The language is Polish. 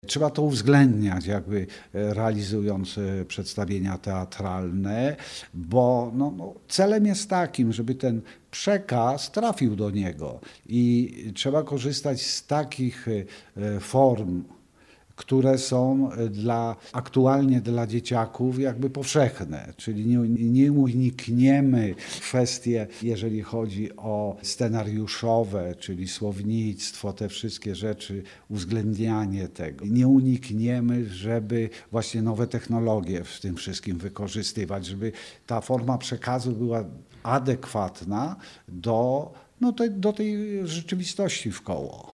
Trzeba to uwzględniać, jakby realizując przedstawienia teatralne, bo celem jest takim, żeby ten przekaz trafił do niego i trzeba korzystać z takich form, które są aktualnie dla dzieciaków jakby powszechne, czyli nie unikniemy kwestie, jeżeli chodzi o scenariuszowe, czyli słownictwo, te wszystkie rzeczy, uwzględnianie tego. Nie unikniemy, żeby właśnie nowe technologie w tym wszystkim wykorzystywać, żeby ta forma przekazu była adekwatna do tej rzeczywistości wkoło.